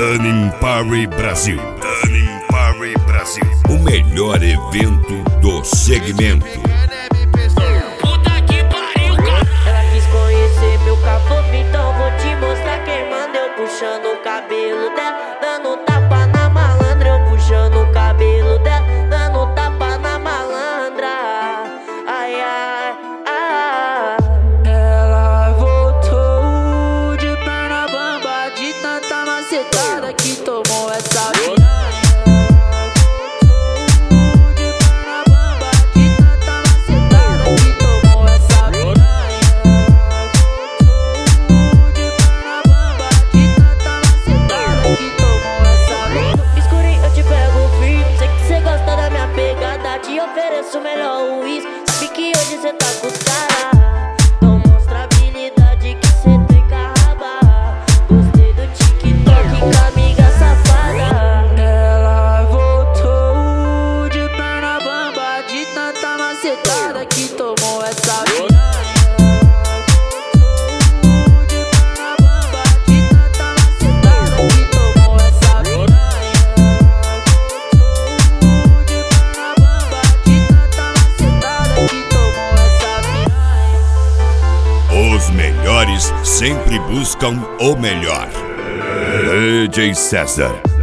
Party Brasil. Party Brasil. O melhor evento do segmento. Puta que pariu, cara. Ela quis conhecer meu cafofo, então vou te mostrar quem manda. Eu puxando o cabelo dela, dando tapa na malandra. Eu puxando o cabelo dela, dando tapa na malandra. Ai, ai, ai. Ela voltou de perna bamba, de tanta macetada que tomou essa piranha. Te ofereço o melhor uísque. Sabe que hoje cê tá com os cara. Então mostra a habilidade que cê tem carraba. Gostei do TikTok com a amiga safada. Ela voltou de perna bamba, de tanta macetada que tomou essa piranha. Os melhores sempre buscam o melhor. DJ César.